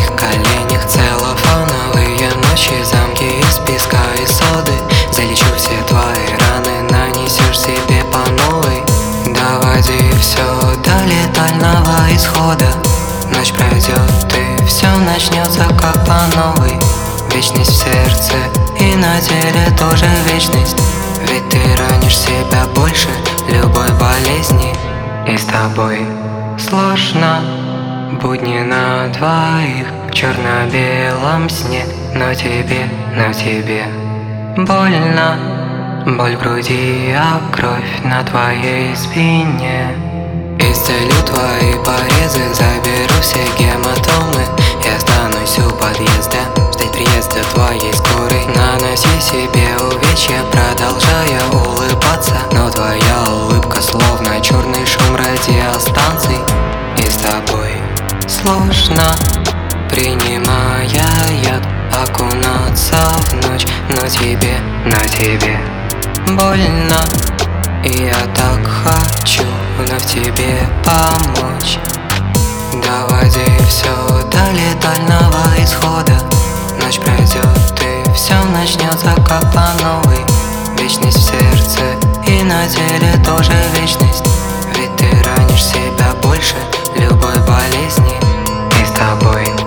твоих коленях целлофановые ночи, замки из песка и соды. Залечу все твои раны, нанесешь себе по новой. Доводи все до летального исхода. Ночь пройдет и все начнется как по новой. Вечность в сердце и на теле тоже вечность. Ведь ты ранишь себя больше любой болезни. И с тобой сложно, будни на двоих в черно-белом сне. Но тебе больно, боль в груди, а кровь на твоей спине. Исцелю твои порезы, заберу все гематомы. Я останусь у подъезда, ждать приезда твоей скорой. Наноси себе увечья, продолжая улыбаться. Но твоя улыбка словно черный шум радиостанций. И с тобой сложно, принимая яд, окунаться в ночь. Но тебе больно, и я так хочу вновь тебе помочь. Доводи все до летального исхода. Ночь пройдет и все начнется как по новой. Вечность в сердце и на теле тоже вечность. Ведь ты ранишь себя больше любой болезни. И с тобой